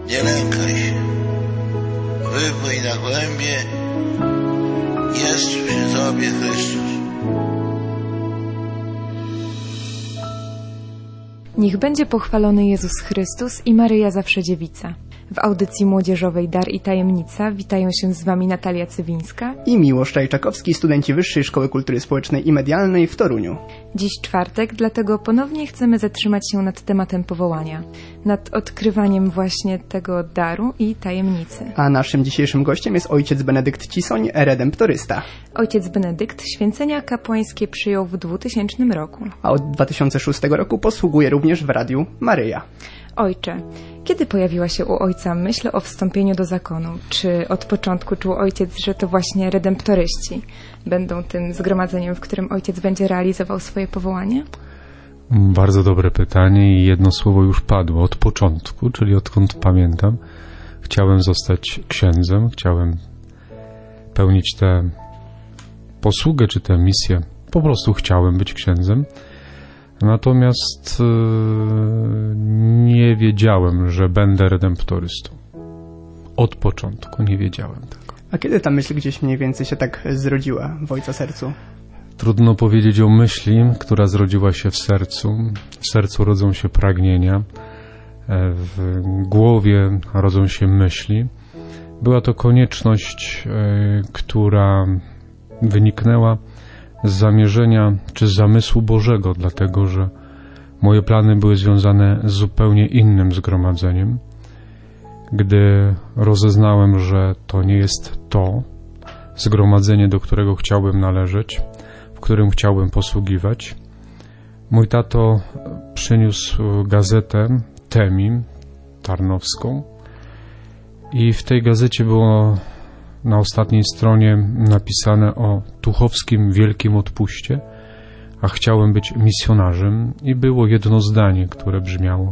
Nie lękaj się. Wypłyń na głębie. Jest przy tobie Chrystus. Niech będzie pochwalony Jezus Chrystus i Maryja Zawsze Dziewica. W audycji młodzieżowej Dar i Tajemnica witają się z Wami Natalia Cywińska i Miłosz Czajczakowski, studenci Wyższej Szkoły Kultury Społecznej i Medialnej w Toruniu. Dziś czwartek, dlatego ponownie chcemy zatrzymać się nad tematem powołania, nad odkrywaniem właśnie tego daru i tajemnicy. A naszym dzisiejszym gościem jest ojciec Benedykt Cisoń, redemptorysta. Ojciec Benedykt święcenia kapłańskie przyjął w 2000 roku. A od 2006 roku posługuje również w Radiu Maryja. Ojcze, kiedy pojawiła się u ojca myśl o wstąpieniu do zakonu? Czy od początku czuł ojciec, że to właśnie redemptoryści będą tym zgromadzeniem, w którym ojciec będzie realizował swoje powołanie? Bardzo dobre pytanie i jedno słowo już padło. Od początku, czyli odkąd pamiętam, chciałem zostać księdzem, chciałem pełnić tę posługę czy tę misję. Po prostu chciałem być księdzem. Natomiast nie wiedziałem, że będę redemptorystą. Od początku nie wiedziałem tego. A kiedy ta myśl gdzieś mniej więcej się tak zrodziła w ojca sercu? Trudno powiedzieć o myśli, która zrodziła się w sercu. W sercu rodzą się pragnienia, w głowie rodzą się myśli. Była to konieczność, która wyniknęła z zamierzenia czy z zamysłu Bożego, dlatego że moje plany były związane z zupełnie innym zgromadzeniem. Gdy rozeznałem, że to nie jest to zgromadzenie, do którego chciałbym należeć, w którym chciałbym posługiwać, mój tato przyniósł gazetę Temim Tarnowską i w tej gazecie było na ostatniej stronie napisane o tuchowskim wielkim odpuście, a chciałem być misjonarzem i było jedno zdanie, które brzmiało: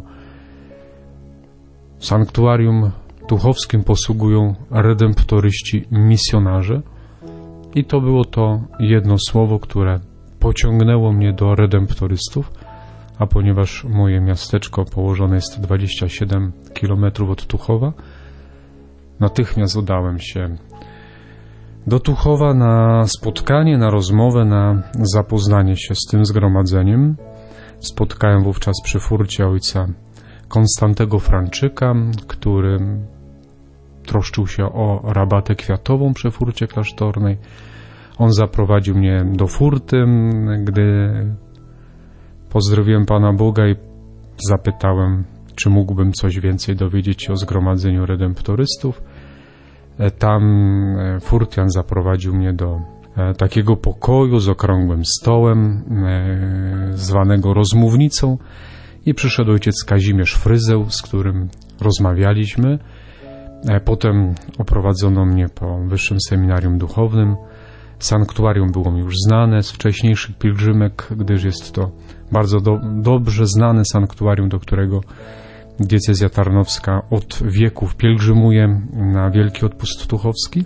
w sanktuarium tuchowskim posługują redemptoryści misjonarze. I to było to jedno słowo, które pociągnęło mnie do redemptorystów, a ponieważ moje miasteczko położone jest 27 km od Tuchowa, natychmiast udałem się do Tuchowa na spotkanie, na rozmowę, na zapoznanie się z tym zgromadzeniem. Spotkałem wówczas przy furcie ojca Konstantego Franczyka, który troszczył się o rabatę kwiatową przy furcie klasztornej. On zaprowadził mnie do furty, gdy pozdrowiłem Pana Boga i zapytałem, czy mógłbym coś więcej dowiedzieć się o zgromadzeniu redemptorystów. Tam furtian zaprowadził mnie do takiego pokoju z okrągłym stołem, zwanego rozmównicą, i przyszedł ojciec Kazimierz Fryzeł, z którym rozmawialiśmy. Potem oprowadzono mnie po Wyższym Seminarium Duchownym. Sanktuarium było mi już znane z wcześniejszych pielgrzymek, gdyż jest to bardzo dobrze znane sanktuarium, do którego diecezja tarnowska od wieków pielgrzymuje na Wielki Odpust Tuchowski.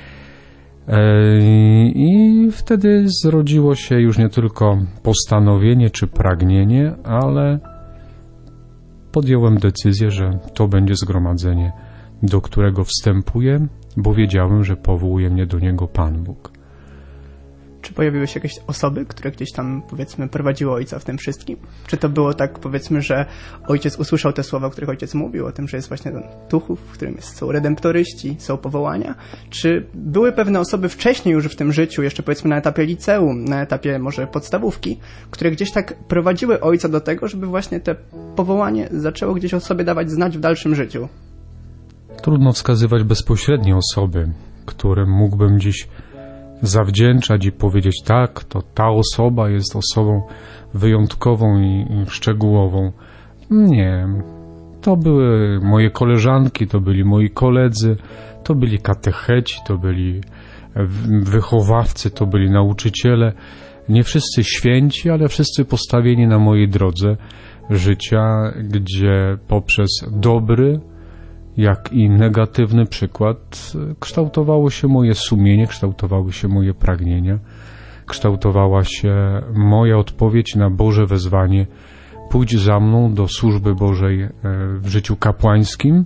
I wtedy zrodziło się już nie tylko postanowienie czy pragnienie, ale podjąłem decyzję, że to będzie zgromadzenie, do którego wstępuję, bo wiedziałem, że powołuje mnie do niego Pan Bóg. Czy pojawiły się jakieś osoby, które gdzieś tam, powiedzmy, prowadziły ojca w tym wszystkim? Czy to było tak, powiedzmy, że ojciec usłyszał te słowa, o których ojciec mówił, o tym, że jest właśnie ten Tuchów, w którym są redemptoryści, są powołania? Czy były pewne osoby wcześniej już w tym życiu, jeszcze powiedzmy na etapie liceum, na etapie może podstawówki, które gdzieś tak prowadziły ojca do tego, żeby właśnie te powołanie zaczęło gdzieś o sobie dawać znać w dalszym życiu? Trudno wskazywać bezpośrednie osoby, którym mógłbym dziś zawdzięczać i powiedzieć: tak, to ta osoba jest osobą wyjątkową i szczegółową. Nie. To były moje koleżanki, to byli moi koledzy, to byli katecheci, to byli wychowawcy, to byli nauczyciele. Nie wszyscy święci, ale wszyscy postawieni na mojej drodze życia, gdzie poprzez dobry, jak i negatywny przykład kształtowało się moje sumienie, kształtowały się moje pragnienia, kształtowała się moja odpowiedź na Boże wezwanie: pójdź za mną do służby Bożej w życiu kapłańskim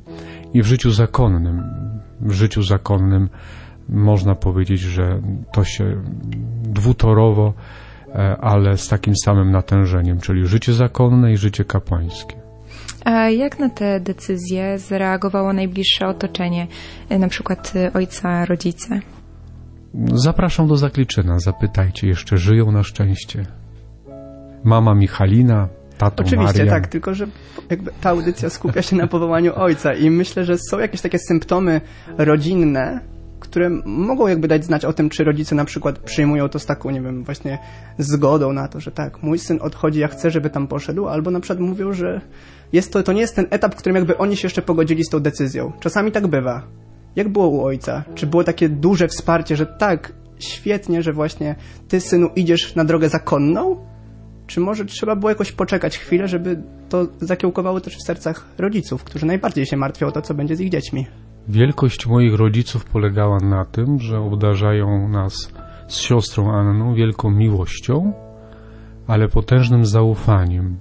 i w życiu zakonnym można powiedzieć, że to się dwutorowo, ale z takim samym natężeniem, czyli życie zakonne i życie kapłańskie. A jak na te decyzje zareagowało najbliższe otoczenie, na przykład ojca, rodzice? Zapraszam do Zakliczyna, zapytajcie, jeszcze żyją na szczęście. Mama Michalina, tato Oczywiście, Marian. tak, tylko że jakby ta audycja skupia się na powołaniu ojca i myślę, że są jakieś takie symptomy rodzinne, które mogą jakby dać znać o tym, czy rodzice na przykład przyjmują to z taką, nie wiem, właśnie zgodą na to, że tak, mój syn odchodzi, ja chcę, żeby tam poszedł, albo na przykład mówią, że to nie jest ten etap, w którym jakby oni się jeszcze pogodzili z tą decyzją. Czasami tak bywa. Jak było u ojca? Czy było takie duże wsparcie, że tak, świetnie, że właśnie ty, synu, idziesz na drogę zakonną? Czy może trzeba było jakoś poczekać chwilę, żeby to zakiełkowało też w sercach rodziców, którzy najbardziej się martwią o to, co będzie z ich dziećmi? Wielkość moich rodziców polegała na tym, że obdarzają nas z siostrą Anną wielką miłością, ale potężnym zaufaniem.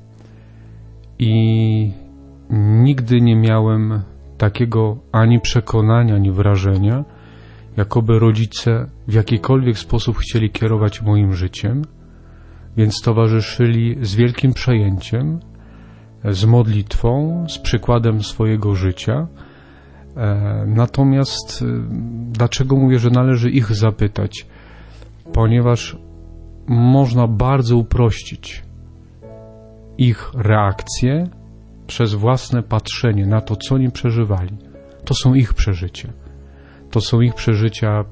I nigdy nie miałem takiego ani przekonania, ani wrażenia, jakoby rodzice w jakikolwiek sposób chcieli kierować moim życiem, więc towarzyszyli z wielkim przejęciem, z modlitwą, z przykładem swojego życia. Natomiast dlaczego mówię, że należy ich zapytać? Ponieważ można bardzo uprościć ich reakcje przez własne patrzenie na to, co oni przeżywali. To są ich przeżycia. To są ich przeżycia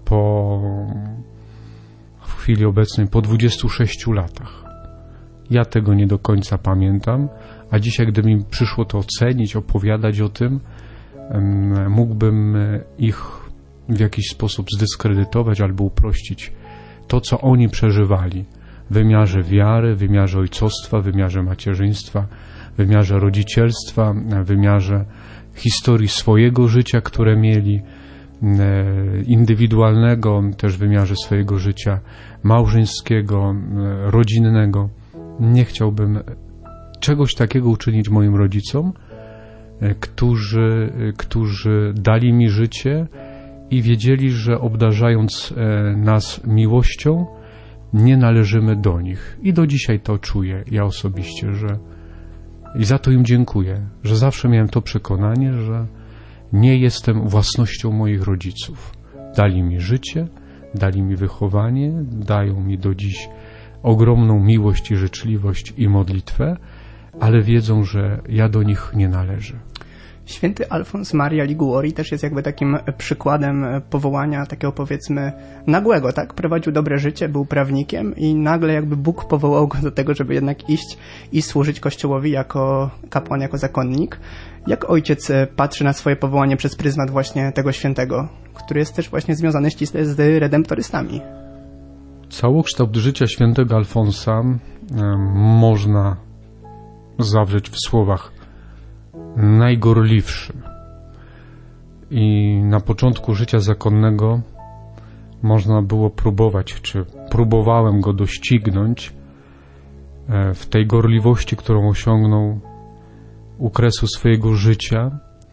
w chwili obecnej po 26 latach. Ja tego nie do końca pamiętam, a dzisiaj, gdyby mi przyszło to ocenić, opowiadać o tym, mógłbym ich w jakiś sposób zdyskredytować albo uprościć to, co oni przeżywali w wymiarze wiary, w wymiarze ojcostwa, w wymiarze macierzyństwa, w wymiarze rodzicielstwa, w wymiarze historii swojego życia, które mieli, indywidualnego, też w wymiarze swojego życia małżeńskiego, rodzinnego. Nie chciałbym czegoś takiego uczynić moim rodzicom, którzy dali mi życie i wiedzieli, że obdarzając nas miłością, nie należymy do nich. I do dzisiaj to czuję, ja osobiście, i za to im dziękuję, że zawsze miałem to przekonanie, że nie jestem własnością moich rodziców. Dali mi życie, dali mi wychowanie, dają mi do dziś ogromną miłość i życzliwość i modlitwę, ale wiedzą, że ja do nich nie należę. Święty Alfons Maria Liguori też jest jakby takim przykładem powołania takiego, powiedzmy, nagłego, tak? Prowadził dobre życie, był prawnikiem i nagle jakby Bóg powołał go do tego, żeby jednak iść i służyć Kościołowi jako kapłan, jako zakonnik. Jak ojciec patrzy na swoje powołanie przez pryzmat właśnie tego świętego, który jest też właśnie związany ściśle z redemptorystami? Całokształt życia świętego Alfonsa można zawrzeć w słowach najgorliwszy. I na początku życia zakonnego można było próbować, czy próbowałem go doścignąć w tej gorliwości, którą osiągnął u kresu swojego życia.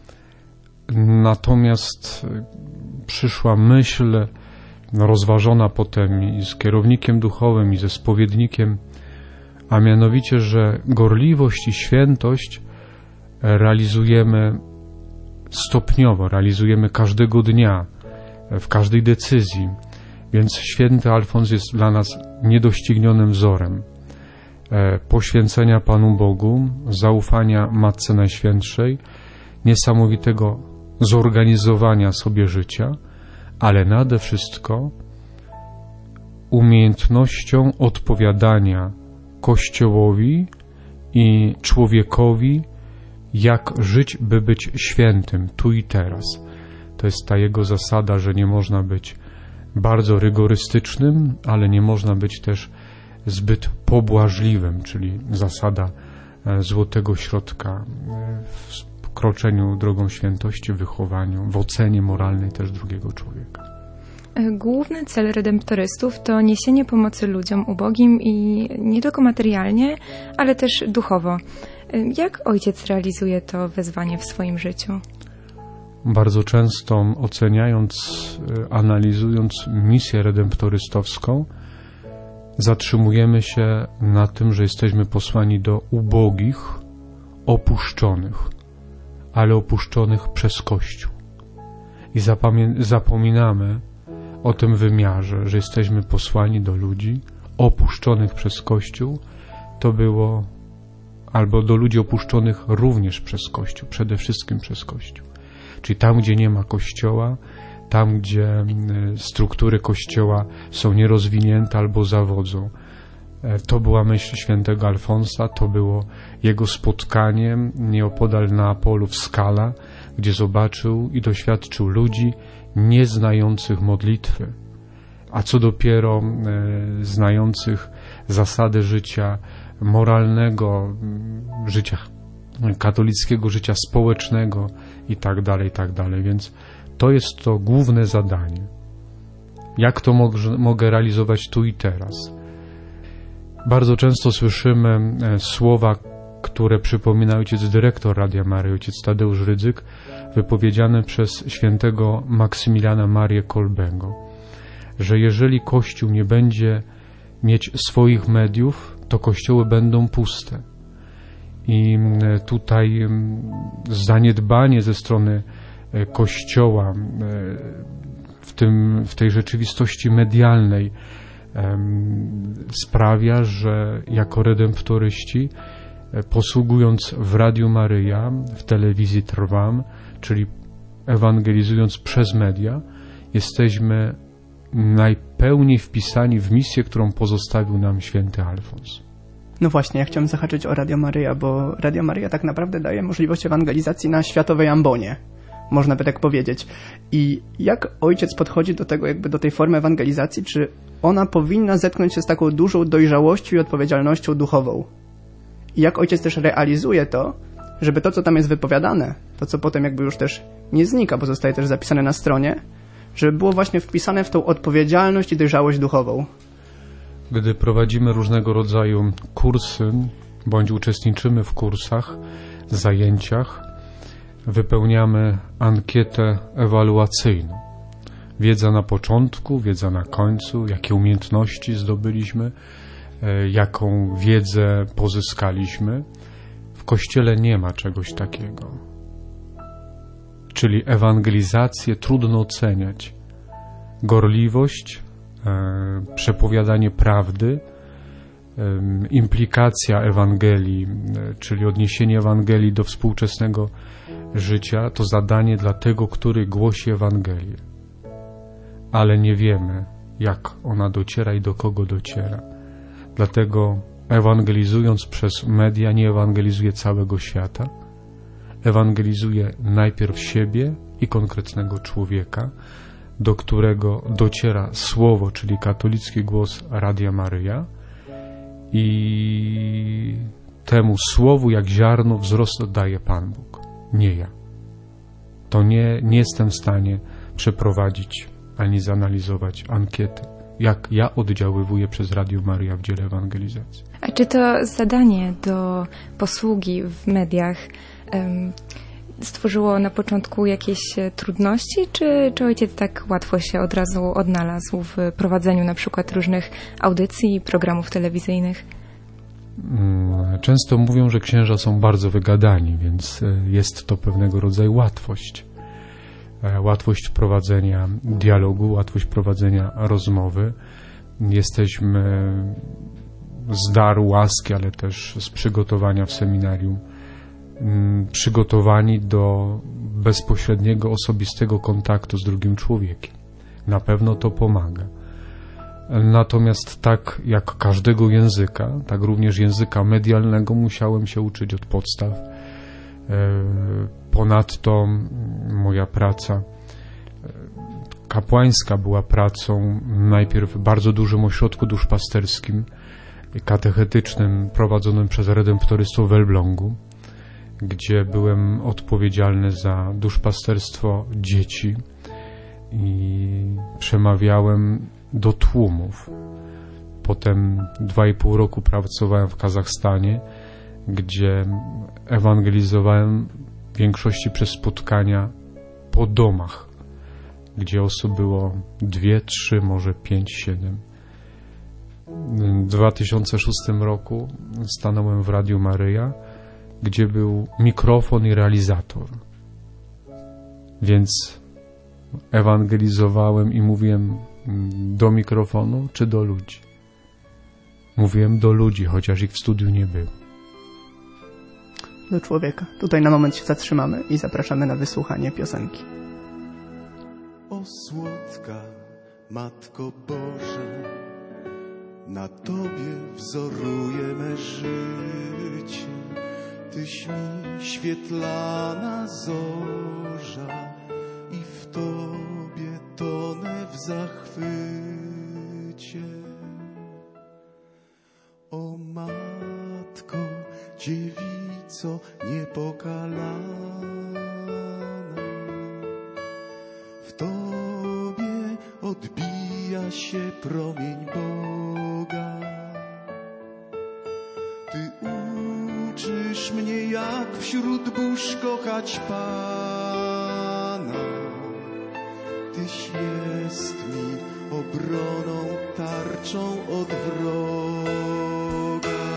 Natomiast przyszła myśl, rozważona potem i z kierownikiem duchowym, i ze spowiednikiem, a mianowicie, że gorliwość i świętość realizujemy stopniowo, realizujemy każdego dnia, w każdej decyzji. Więc święty Alfons jest dla nas niedoścignionym wzorem poświęcenia Panu Bogu, zaufania Matce Najświętszej, niesamowitego zorganizowania sobie życia, ale nade wszystko umiejętnością odpowiadania Kościołowi i człowiekowi, jak żyć, by być świętym tu i teraz. To jest ta jego zasada, że nie można być bardzo rygorystycznym, ale nie można być też zbyt pobłażliwym, czyli zasada złotego środka w kroczeniu drogą świętości, w wychowaniu, w ocenie moralnej też drugiego człowieka. Główny cel redemptorystów to niesienie pomocy ludziom ubogim i nie tylko materialnie, ale też duchowo. Jak ojciec realizuje to wezwanie w swoim życiu? bardzo często oceniając, analizując misję redemptorystowską, zatrzymujemy się na tym, że jesteśmy posłani do ubogich, opuszczonych, ale opuszczonych przez Kościół. I zapominamy o tym wymiarze, że jesteśmy posłani do ludzi opuszczonych przez Kościół, to było, albo do ludzi opuszczonych również przez Kościół, przede wszystkim przez Kościół. Czyli tam, gdzie nie ma Kościoła, tam, gdzie struktury Kościoła są nierozwinięte albo zawodzą. To była myśl świętego Alfonsa, to było jego spotkanie nieopodal Neapolu w Scala, gdzie zobaczył i doświadczył ludzi nieznających modlitwy, a co dopiero znających zasady życia moralnego, życia katolickiego, życia społecznego i tak dalej. Więc to jest to główne zadanie. Jak to mogę realizować tu i teraz? Bardzo często słyszymy słowa, które przypomina ojciec dyrektor Radia Maryja, ojciec Tadeusz Rydzyk, wypowiedziane przez świętego Maksymiliana Marię Kolbego, że jeżeli Kościół nie będzie mieć swoich mediów, to kościoły będą puste. I tutaj zaniedbanie ze strony Kościoła w tej rzeczywistości medialnej sprawia, że jako redemptoryści, posługując w Radiu Maryja, w telewizji Trwam, czyli ewangelizując przez media, jesteśmy najpełniej wpisani w misję, którą pozostawił nam święty Alfons. No właśnie, ja chciałem zahaczyć o Radio Maryja, bo Radio Maryja tak naprawdę daje możliwość ewangelizacji na światowej ambonie, można by tak powiedzieć. I jak ojciec podchodzi do tego, jakby do tej formy ewangelizacji, czy ona powinna zetknąć się z taką dużą dojrzałością i odpowiedzialnością duchową? I jak ojciec też realizuje to, żeby to, co tam jest wypowiadane, to, co potem jakby już też nie znika, bo zostaje też zapisane na stronie, żeby było właśnie wpisane w tą odpowiedzialność i dojrzałość duchową. Gdy prowadzimy różnego rodzaju kursy, bądź uczestniczymy w kursach, zajęciach, wypełniamy ankietę ewaluacyjną. Wiedza na początku, wiedza na końcu, jakie umiejętności zdobyliśmy, jaką wiedzę pozyskaliśmy. W Kościele nie ma czegoś takiego. Czyli ewangelizację trudno oceniać. Gorliwość, przepowiadanie prawdy, implikacja Ewangelii, czyli odniesienie Ewangelii do współczesnego życia, to zadanie dla tego, który głosi Ewangelię. Ale nie wiemy, jak ona dociera i do kogo dociera. Dlatego ewangelizując przez media nie ewangelizuje całego świata. Ewangelizuje najpierw siebie i konkretnego człowieka, do którego dociera słowo, czyli katolicki głos Radia Maryja, i temu słowu jak ziarno wzrost daje Pan Bóg, nie ja. To nie jestem w stanie przeprowadzić ani zanalizować ankiety, jak ja oddziaływuję przez Radio Maryja w dziele ewangelizacji. A czy to zadanie do posługi w mediach stworzyło na początku jakieś trudności, czy ojciec tak łatwo się od razu odnalazł w prowadzeniu na przykład różnych audycji i programów telewizyjnych? Często mówią, że księża są bardzo wygadani, więc jest to pewnego rodzaju łatwość. Łatwość prowadzenia dialogu, łatwość prowadzenia rozmowy. Jesteśmy z daru łaski, ale też z przygotowania w seminarium przygotowani do bezpośredniego, osobistego kontaktu z drugim człowiekiem. Na pewno to pomaga. Natomiast tak jak każdego języka, tak również języka medialnego musiałem się uczyć od podstaw. Ponadto moja praca kapłańska była pracą najpierw w bardzo dużym ośrodku duszpasterskim, katechetycznym, prowadzonym przez redemptorystów w Elblągu, gdzie byłem odpowiedzialny za duszpasterstwo dzieci i przemawiałem do tłumów. Potem 2,5 roku pracowałem w Kazachstanie, gdzie ewangelizowałem w większości przez spotkania po domach, gdzie osób było 2, 3, może 5, 7. W 2006 roku stanąłem w Radiu Maryja, gdzie był mikrofon i realizator. Więc ewangelizowałem i mówiłem do mikrofonu czy do ludzi. Mówiłem do ludzi, chociaż ich w studiu nie było. Do człowieka. Tutaj na moment się zatrzymamy i zapraszamy na wysłuchanie piosenki. O słodka Matko Boża, na Tobie wzoruje me życie. Tyś mi świetlana zorza i w Tobie tonę w zachwycie. O Matko, Dziewico niepokalana, w Tobie odbija się promień Boga. Ty uczysz mnie, jak wśród burz kochać Pana. Tyś jest mi obroną, tarczą od wroga.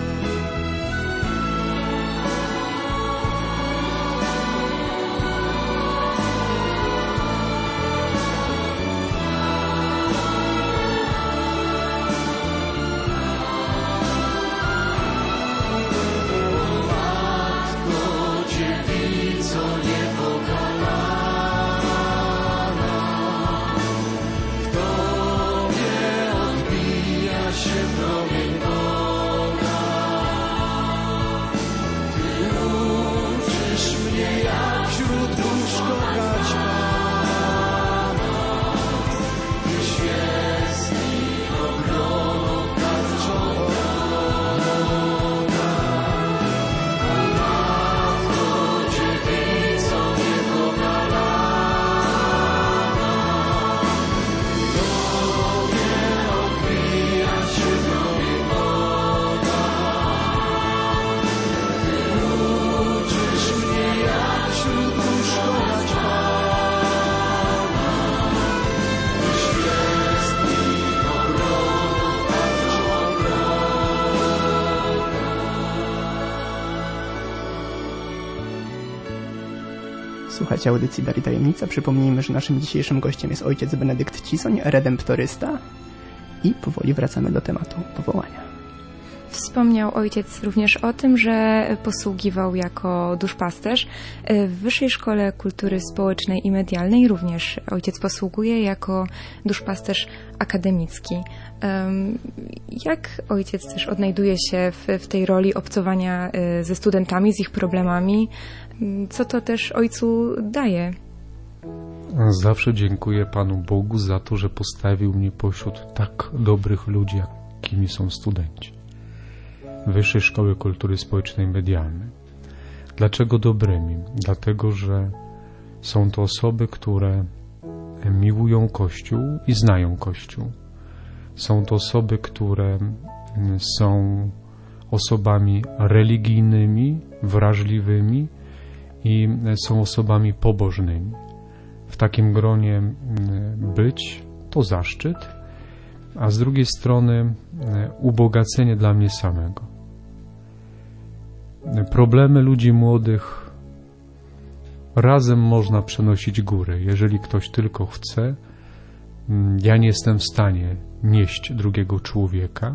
Słuchajcie audycji Dary Tajemnica. Przypomnijmy, że naszym dzisiejszym gościem jest ojciec Benedykt Cisoń, redemptorysta, i powoli wracamy do tematu powołania. Wspomniał ojciec również o tym, że posługiwał jako duszpasterz. W Wyższej Szkole Kultury Społecznej i Medialnej również ojciec posługuje jako duszpasterz akademicki. Jak ojciec też odnajduje się w tej roli obcowania ze studentami, z ich problemami? Co to też ojcu daje? Zawsze dziękuję Panu Bogu za to, że postawił mnie pośród tak dobrych ludzi, jakimi są studenci Wyższej Szkoły Kultury Społecznej i Medialnej. Dlaczego dobrymi? Dlatego, że są to osoby, które miłują Kościół i znają Kościół. Są to osoby, które są osobami religijnymi, wrażliwymi i są osobami pobożnymi. W takim gronie być to zaszczyt, a z drugiej strony ubogacenie dla mnie samego. Problemy ludzi młodych razem można przenosić góry. Jeżeli ktoś tylko chce, ja nie jestem w stanie nieść drugiego człowieka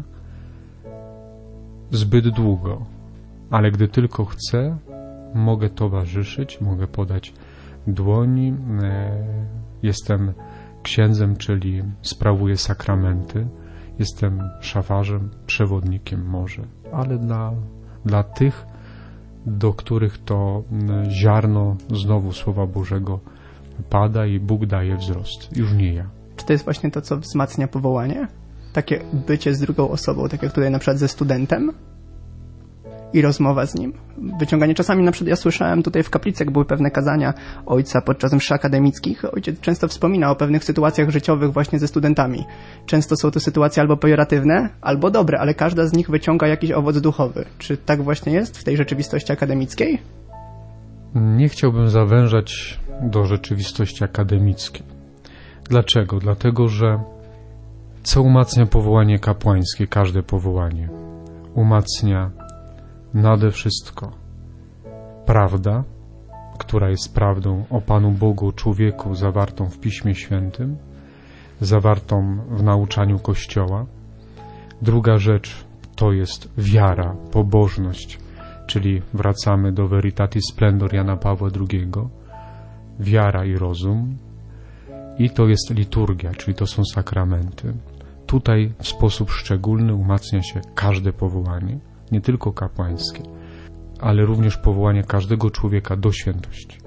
zbyt długo, ale gdy tylko chcę, mogę towarzyszyć, mogę podać dłoni. Jestem księdzem, czyli sprawuję sakramenty. Jestem szafarzem, przewodnikiem może, ale dla tych, do których to ziarno znowu Słowa Bożego pada i Bóg daje wzrost. Już nie ja. Czy to jest właśnie to, co wzmacnia powołanie? Takie bycie z drugą osobą, tak jak tutaj na przykład ze studentem i rozmowa z nim. Wyciąganie czasami, na przykład ja słyszałem tutaj w kaplicy, jak były pewne kazania ojca podczas mszy akademickich. Ojciec często wspomina o pewnych sytuacjach życiowych właśnie ze studentami. Często są to sytuacje albo pejoratywne, albo dobre, ale każda z nich wyciąga jakiś owoc duchowy. Czy tak właśnie jest w tej rzeczywistości akademickiej? Nie chciałbym zawężać do rzeczywistości akademickiej. Dlaczego? Dlatego, że co umacnia powołanie kapłańskie, każde powołanie? Umacnia nade wszystko prawda, która jest prawdą o Panu Bogu, o człowieku, zawartą w Piśmie Świętym, zawartą w nauczaniu Kościoła. Druga rzecz to jest wiara, pobożność, czyli wracamy do Veritatis Splendor Jana Pawła II, wiara i rozum. I to jest liturgia, czyli to są sakramenty. Tutaj w sposób szczególny umacnia się każde powołanie, nie tylko kapłańskie, ale również powołanie każdego człowieka do świętości.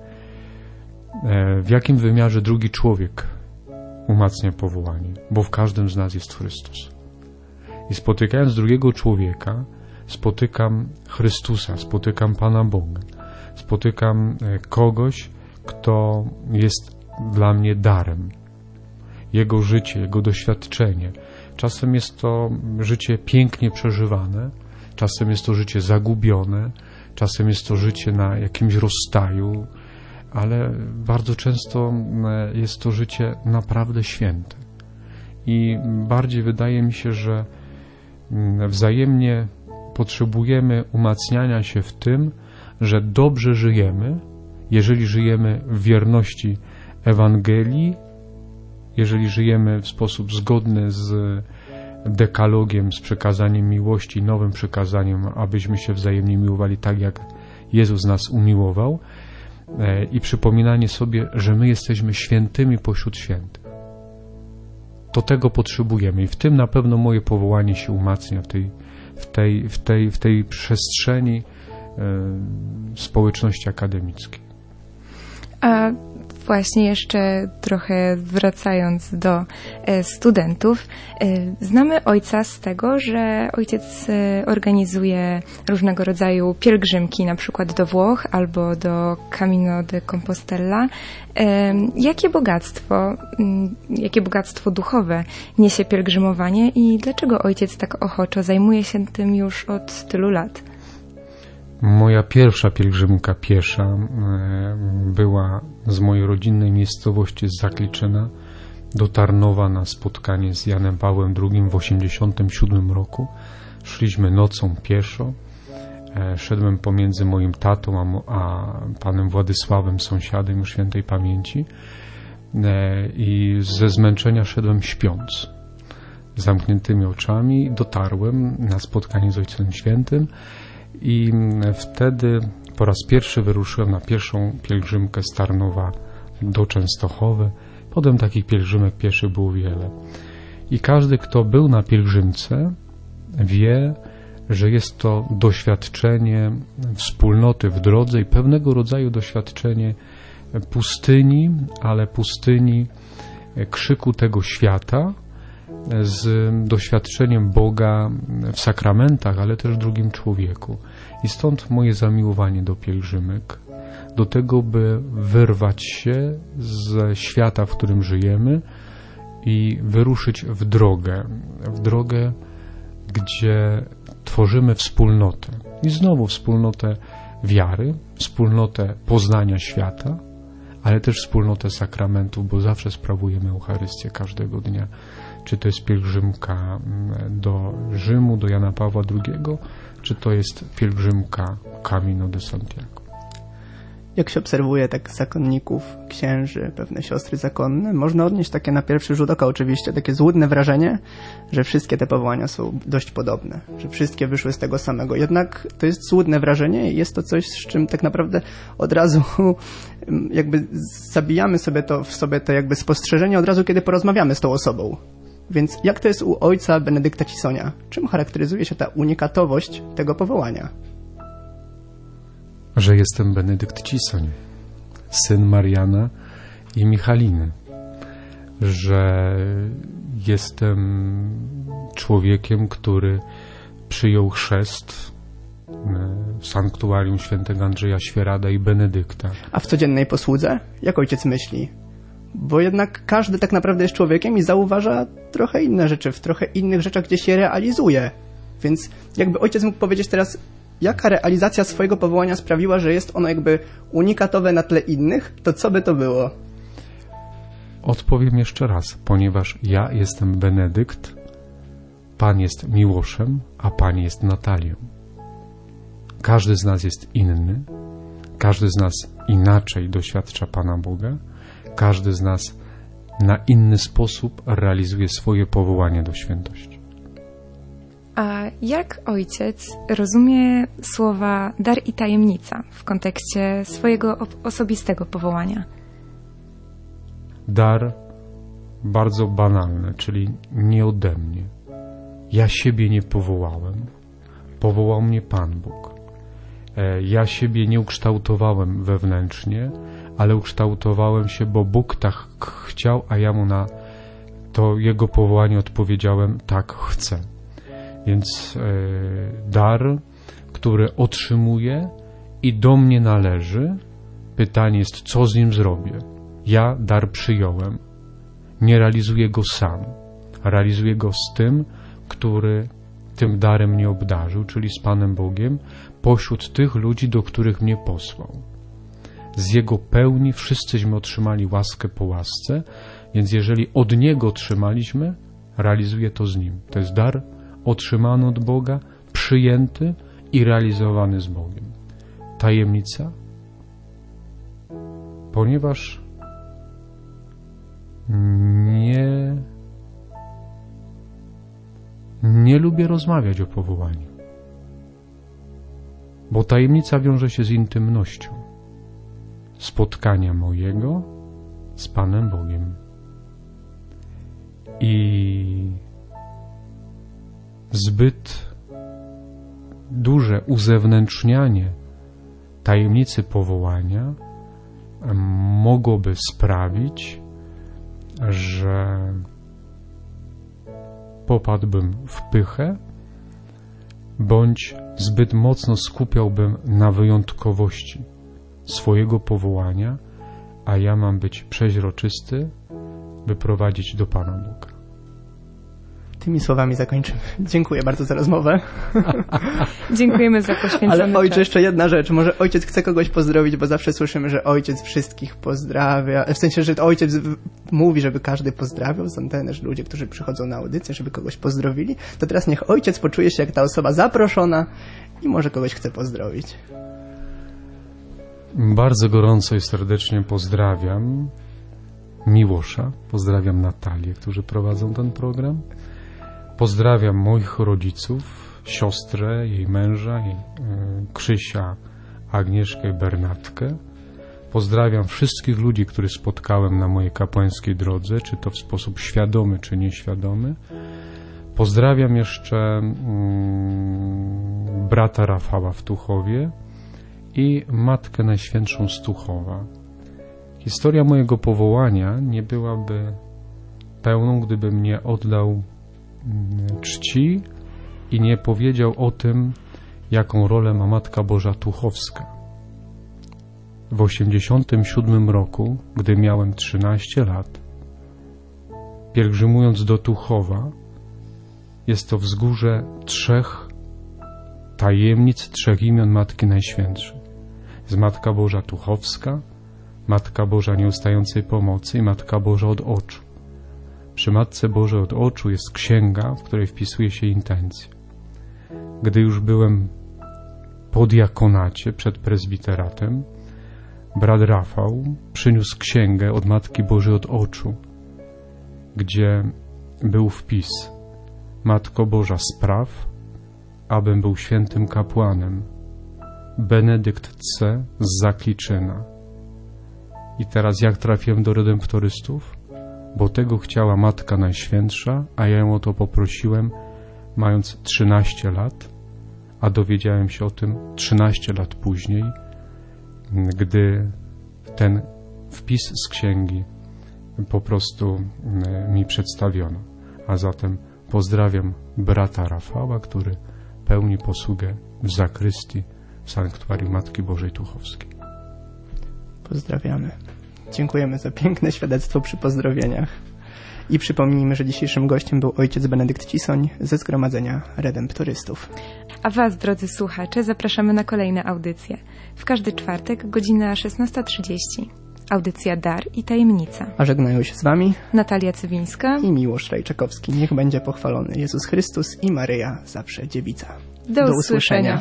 W jakim wymiarze drugi człowiek umacnia powołanie? Bo w każdym z nas jest Chrystus. I spotykając drugiego człowieka, spotykam Chrystusa, spotykam Pana Boga, spotykam kogoś, kto jest dla mnie darem. Jego życie, jego doświadczenie. Czasem jest to życie pięknie przeżywane, czasem jest to życie zagubione, czasem jest to życie na jakimś rozstaju, ale bardzo często jest to życie naprawdę święte. I bardziej wydaje mi się, że wzajemnie potrzebujemy umacniania się w tym, że dobrze żyjemy, jeżeli żyjemy w wierności Ewangelii, jeżeli żyjemy w sposób zgodny z dekalogiem, z przekazaniem miłości, nowym przekazaniem, abyśmy się wzajemnie miłowali tak, jak Jezus nas umiłował, i przypominanie sobie, że my jesteśmy świętymi pośród świętych. To tego potrzebujemy i w tym na pewno moje powołanie się umacnia w tej przestrzeni społeczności akademickiej. A właśnie jeszcze trochę wracając do studentów, znamy ojca z tego, że ojciec organizuje różnego rodzaju pielgrzymki, na przykład do Włoch albo do Camino de Compostela. Jakie bogactwo duchowe niesie pielgrzymowanie i dlaczego ojciec tak ochoczo zajmuje się tym już od tylu lat? Moja pierwsza pielgrzymka piesza była z mojej rodzinnej miejscowości z Zakliczyna do Tarnowa na spotkanie z Janem Pawłem II w 1987 roku. Szliśmy nocą pieszo. Szedłem pomiędzy moim tatą a panem Władysławem, sąsiadem już świętej pamięci, i ze zmęczenia szedłem śpiąc. Z zamkniętymi oczami dotarłem na spotkanie z Ojcem Świętym. I wtedy po raz pierwszy wyruszyłem na pierwszą pielgrzymkę z Tarnowa do Częstochowy. Potem takich pielgrzymek pieszych było wiele. I każdy, kto był na pielgrzymce, wie, że jest to doświadczenie wspólnoty w drodze i pewnego rodzaju doświadczenie pustyni, ale pustyni krzyku tego świata, z doświadczeniem Boga w sakramentach, ale też w drugim człowieku. I stąd moje zamiłowanie do pielgrzymek, do tego, by wyrwać się ze świata, w którym żyjemy i wyruszyć w drogę, gdzie tworzymy wspólnotę. I znowu wspólnotę wiary, wspólnotę poznania świata, ale też wspólnotę sakramentów, bo zawsze sprawujemy Eucharystię każdego dnia. Czy to jest pielgrzymka do Rzymu, do Jana Pawła II, czy to jest pielgrzymka Camino de Santiago. Jak się obserwuje tak zakonników, księży, pewne siostry zakonne, można odnieść takie na pierwszy rzut oka oczywiście takie złudne wrażenie, że wszystkie te powołania są dość podobne, że wszystkie wyszły z tego samego. Jednak to jest złudne wrażenie i jest to coś, z czym tak naprawdę od razu jakby zabijamy sobie to jakby spostrzeżenie od razu, kiedy porozmawiamy z tą osobą. Więc jak to jest u ojca Benedykta Cisonia? Czym charakteryzuje się ta unikatowość tego powołania? Że jestem Benedykt Cisoń, syn Mariana i Michaliny. Że jestem człowiekiem, który przyjął chrzest w sanktuarium świętego Andrzeja Świerada i Benedykta. A w codziennej posłudze? Jak ojciec myśli? Bo jednak każdy tak naprawdę jest człowiekiem i zauważa trochę inne rzeczy, w trochę innych rzeczach, gdzie się realizuje. Więc jakby ojciec mógł powiedzieć teraz, jaka realizacja swojego powołania sprawiła, że jest ono jakby unikatowe na tle innych, to co by to było? Odpowiem jeszcze raz, ponieważ ja jestem Benedykt, Pan jest Miłoszem, a Pani jest Natalią. Każdy z nas jest inny, każdy z nas inaczej doświadcza Pana Boga, każdy z nas na inny sposób realizuje swoje powołanie do świętości. A jak ojciec rozumie słowa dar i tajemnica w kontekście swojego osobistego powołania? Dar bardzo banalny, czyli nie ode mnie. Ja siebie nie powołałem, powołał mnie Pan Bóg. Ja siebie nie ukształtowałem wewnętrznie, ale ukształtowałem się, bo Bóg tak chciał, a ja mu na to Jego powołanie odpowiedziałem: tak chcę. Więc dar, który otrzymuję i do mnie należy, pytanie jest, co z nim zrobię. Ja dar przyjąłem, nie realizuję go sam, realizuję go z tym, który tym darem mnie obdarzył, czyli z Panem Bogiem, pośród tych ludzi, do których mnie posłał. Z Jego pełni wszyscyśmy otrzymali łaskę po łasce, więc jeżeli od Niego otrzymaliśmy, realizuję to z Nim. To jest dar otrzymany od Boga, przyjęty i realizowany z Bogiem. Tajemnica, ponieważ nie lubię rozmawiać o powołaniu, bo tajemnica wiąże się z intymnością spotkania mojego z Panem Bogiem. I zbyt duże uzewnętrznianie tajemnicy powołania mogłoby sprawić, że popadłbym w pychę, bądź zbyt mocno skupiałbym na wyjątkowości swojego powołania, a ja mam być przeźroczysty, by prowadzić do Pana Boga. Tymi słowami zakończymy. Dziękuję bardzo za rozmowę. Dziękujemy za poświęcony Ale ojcze, czas. jeszcze jedna rzecz. Może ojciec chce kogoś pozdrowić, bo zawsze słyszymy, że ojciec wszystkich pozdrawia. W sensie, że ojciec mówi, żeby każdy pozdrawiał z anteny, że ludzie, którzy przychodzą na audycję, żeby kogoś pozdrowili. To teraz niech ojciec poczuje się jak ta osoba zaproszona i może kogoś chce pozdrowić. Bardzo gorąco i serdecznie pozdrawiam Miłosza, pozdrawiam Natalię, którzy prowadzą ten program. Pozdrawiam moich rodziców, siostrę, jej męża, jej Krzysia, Agnieszkę i Bernatkę. Pozdrawiam wszystkich ludzi, których spotkałem na mojej kapłańskiej drodze, czy to w sposób świadomy, czy nieświadomy. Pozdrawiam jeszcze brata Rafała w Tuchowie i Matkę Najświętszą z Tuchowa. Historia mojego powołania nie byłaby pełną, gdybym nie oddał czci i nie powiedział o tym, jaką rolę ma Matka Boża Tuchowska. W 1987 roku, gdy miałem 13 lat, pielgrzymując do Tuchowa, jest to wzgórze 3 tajemnic, 3 imion Matki Najświętszej. Jest Matka Boża Tuchowska, Matka Boża Nieustającej Pomocy i Matka Boża od Oczu. Przy Matce Bożej od Oczu jest księga, w której wpisuje się intencje. Gdy już byłem po diakonacie przed prezbiteratem, brat Rafał przyniósł księgę od Matki Bożej od Oczu, gdzie był wpis: Matko Boża, spraw, abym był świętym kapłanem. Benedykt C. z Zakliczyna. I teraz jak trafiłem do redemptorystów? Bo tego chciała Matka Najświętsza, a ja ją o to poprosiłem, mając 13 lat, a dowiedziałem się o tym 13 lat później, gdy ten wpis z księgi po prostu mi przedstawiono. A zatem pozdrawiam brata Rafała, który pełni posługę w zakrystii w sanktuarium Matki Bożej Tuchowskiej. Pozdrawiamy. Dziękujemy za piękne świadectwo przy pozdrowieniach. I przypomnijmy, że dzisiejszym gościem był ojciec Benedykt Cisoń ze Zgromadzenia Redemptorystów. A Was, drodzy słuchacze, zapraszamy na kolejne audycje. W każdy czwartek, godzina 16:30. Audycja Dar i Tajemnica. A żegnają się z Wami Natalia Cywińska i Miłosz Rajczakowski. Niech będzie pochwalony Jezus Chrystus i Maryja, zawsze dziewica. Do usłyszenia.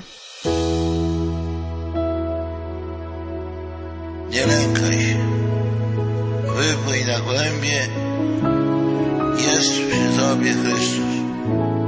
Nie lękaj się, wypłyń na głębie, jest przy Tobie Chrystus.